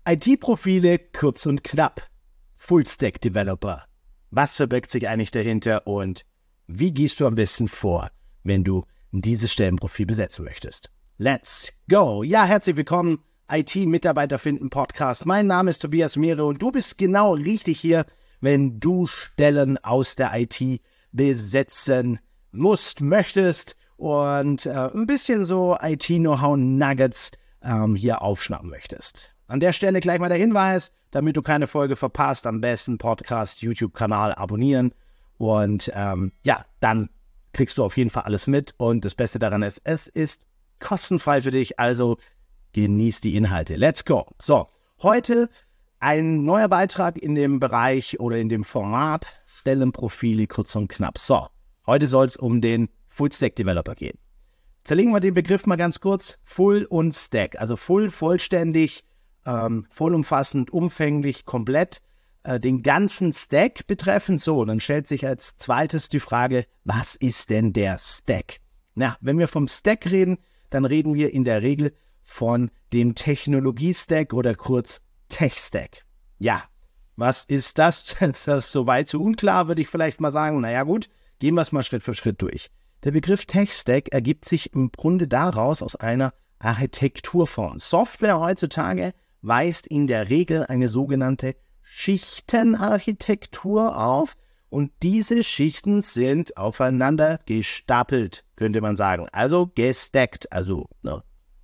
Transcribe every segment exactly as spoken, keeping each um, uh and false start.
I T-Profile kurz und knapp. Full-Stack-Developer. Was verbirgt sich eigentlich dahinter und wie gehst du am besten vor, wenn du dieses Stellenprofil besetzen möchtest? Let's go! Ja, herzlich willkommen, I T-Mitarbeiter finden Podcast. Mein Name ist Tobias Mehre und du bist genau richtig hier, wenn du Stellen aus der I T besetzen musst, möchtest und äh, ein bisschen so I T-Know-how-Nuggets ähm, hier aufschnappen möchtest. An der Stelle gleich mal der Hinweis, damit du keine Folge verpasst, am besten Podcast, YouTube-Kanal abonnieren und ähm, ja, dann kriegst du auf jeden Fall alles mit und das Beste daran ist, es ist kostenfrei für dich, also genieß die Inhalte. Let's go! So, heute ein neuer Beitrag in dem Bereich oder in dem Format Stellenprofile kurz und knapp. So, heute soll es um den Full-Stack-Developer gehen. Zerlegen wir den Begriff mal ganz kurz. Full und Stack, also Full, vollständig, ähm, vollumfassend, umfänglich, komplett, äh, den ganzen Stack betreffend. So, dann stellt sich als zweites die Frage, was ist denn der Stack? Na, wenn wir vom Stack reden, dann reden wir in der Regel von dem Technologie-Stack oder kurz Tech-Stack. Ja, was ist das? Ist das soweit so unklar, würde ich vielleicht mal sagen. Naja gut, gehen wir es mal Schritt für Schritt durch. Der Begriff Tech-Stack ergibt sich im Grunde daraus aus einer Architekturform. Software heutzutage weist in der Regel eine sogenannte Schichtenarchitektur auf und diese Schichten sind aufeinander gestapelt, könnte man sagen. Also gestackt, also ne.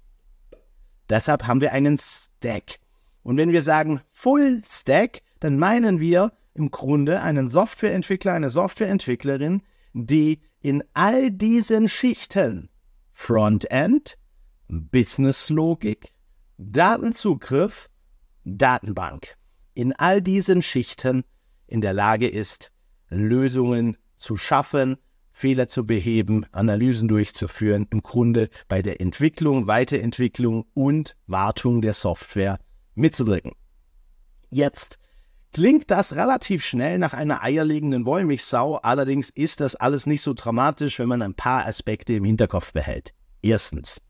Deshalb haben wir einen Stack. Und wenn wir sagen Full Stack, dann meinen wir im Grunde einen Softwareentwickler, eine Softwareentwicklerin, die in all diesen Schichten Frontend, Businesslogik, Datenzugriff, Datenbank, in all diesen Schichten in der Lage ist, Lösungen zu schaffen, Fehler zu beheben, Analysen durchzuführen, im Grunde bei der Entwicklung, Weiterentwicklung und Wartung der Software mitzubringen. Jetzt klingt das relativ schnell nach einer eierlegenden Wollmilchsau, allerdings ist das alles nicht so dramatisch, wenn man ein paar Aspekte im Hinterkopf behält. Erstens,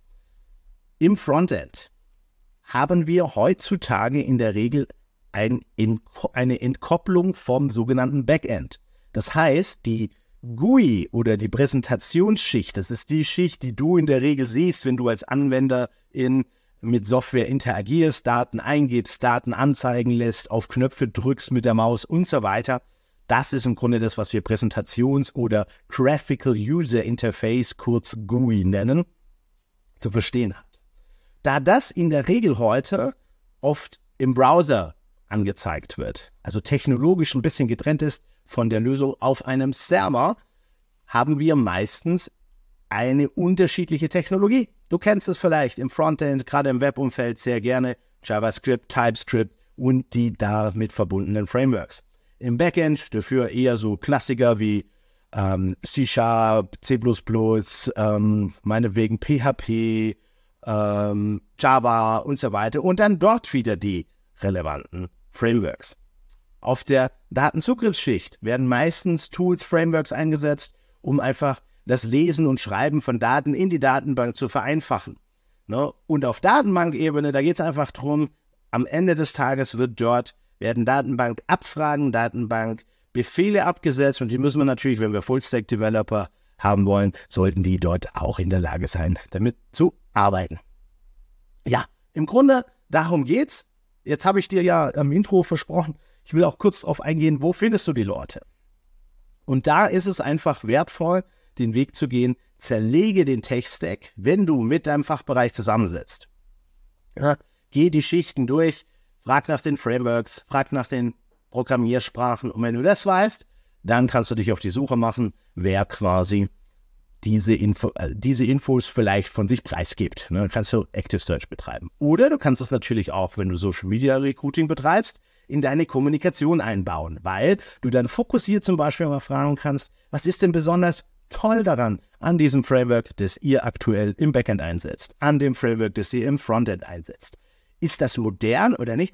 im Frontend haben wir heutzutage in der Regel ein, eine Entkopplung vom sogenannten Backend. Das heißt, die G U I oder die Präsentationsschicht, das ist die Schicht, die du in der Regel siehst, wenn du als Anwender in, mit Software interagierst, Daten eingibst, Daten anzeigen lässt, auf Knöpfe drückst mit der Maus und so weiter. Das ist im Grunde das, was wir Präsentations- oder Graphical User Interface, kurz G U I nennen, zu verstehen hat. Da das in der Regel heute oft im Browser angezeigt wird, also technologisch ein bisschen getrennt ist von der Lösung auf einem Server, haben wir meistens eine unterschiedliche Technologie. Du kennst es vielleicht im Frontend, gerade im Webumfeld sehr gerne JavaScript, TypeScript und die damit verbundenen Frameworks. Im Backend dafür eher so Klassiker wie ähm, C Sharp, C plus plus, ähm, meinetwegen P H P, ähm, Java und so weiter und dann dort wieder die relevanten Frameworks. Auf der Datenzugriffsschicht werden meistens Tools, Frameworks eingesetzt, um einfach das Lesen und Schreiben von Daten in die Datenbank zu vereinfachen. Ne? Und auf Datenbankebene, da geht es einfach darum, am Ende des Tages wird dort, werden Datenbankabfragen, Datenbankbefehle abgesetzt und die müssen wir natürlich, wenn wir Full-Stack-Developer haben wollen, sollten die dort auch in der Lage sein, damit zu arbeiten. Ja, im Grunde, darum geht's. Jetzt habe ich dir ja am Intro versprochen, ich will auch kurz darauf eingehen, wo findest du die Leute? Und da ist es einfach wertvoll, den Weg zu gehen, zerlege den Tech-Stack, wenn du mit deinem Fachbereich zusammensitzt. Ja, geh die Schichten durch, frag nach den Frameworks, frag nach den Programmiersprachen und wenn du das weißt, dann kannst du dich auf die Suche machen, wer quasi diese, Info, äh, diese Infos vielleicht von sich preisgibt. Ne? Dann kannst du Active Search betreiben. Oder du kannst es natürlich auch, wenn du Social Media Recruiting betreibst, in deine Kommunikation einbauen, weil du dann fokussiert zum Beispiel mal fragen kannst, was ist denn besonders toll daran, an diesem Framework, das ihr aktuell im Backend einsetzt, an dem Framework, das ihr im Frontend einsetzt. Ist das modern oder nicht?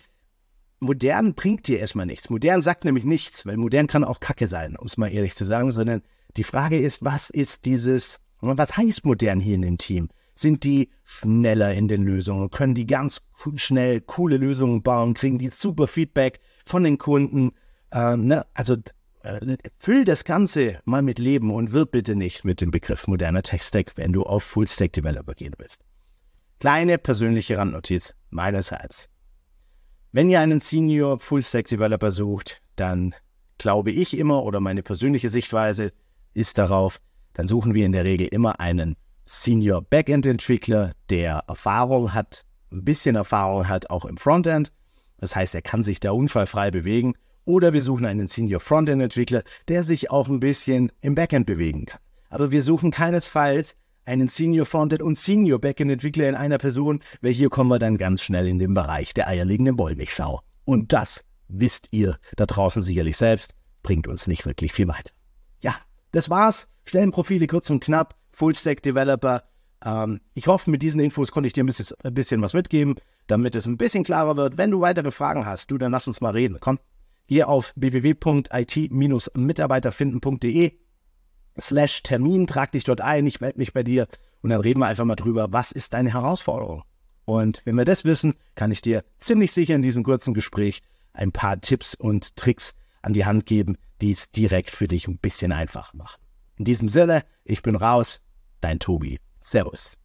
Modern bringt dir erstmal nichts. Modern sagt nämlich nichts, weil modern kann auch Kacke sein, um es mal ehrlich zu sagen, sondern die Frage ist, was ist dieses, was heißt modern hier in dem Team? sind die schneller in den Lösungen, können die ganz schnell coole Lösungen bauen, kriegen die super Feedback von den Kunden. Ähm, ne? Also äh, füll das Ganze mal mit Leben und wirb bitte nicht mit dem Begriff moderner Tech-Stack, wenn du auf Full-Stack-Developer gehen willst. Kleine persönliche Randnotiz meinerseits. Wenn ihr einen Senior Full-Stack-Developer sucht, dann glaube ich immer, oder meine persönliche Sichtweise ist darauf, dann suchen wir in der Regel immer einen Senior Backend-Entwickler, der Erfahrung hat, ein bisschen Erfahrung hat auch im Frontend. Das heißt, er kann sich da unfallfrei bewegen. Oder wir suchen einen Senior Frontend-Entwickler, der sich auch ein bisschen im Backend bewegen kann. Aber wir suchen keinesfalls einen Senior Frontend und Senior Backend-Entwickler in einer Person, weil hier kommen wir dann ganz schnell in den Bereich der eierlegenden Wollmilchsau. Und das wisst ihr da draußen sicherlich selbst, bringt uns nicht wirklich viel weiter. Ja, das war's. Stellenprofile kurz und knapp, Full-Stack-Developer. Ähm, ich hoffe, mit diesen Infos konnte ich dir ein bisschen, ein bisschen was mitgeben, damit es ein bisschen klarer wird. Wenn du weitere Fragen hast, du, dann lass uns mal reden. Komm, geh auf w w w punkt i t dash mitarbeiterfinden punkt d e slash Termin, trag dich dort ein, ich melde mich bei dir und dann reden wir einfach mal drüber, was ist deine Herausforderung? Und wenn wir das wissen, kann ich dir ziemlich sicher in diesem kurzen Gespräch ein paar Tipps und Tricks an die Hand geben, die es direkt für dich ein bisschen einfacher machen. In diesem Sinne, ich bin raus, dein Tobi. Servus.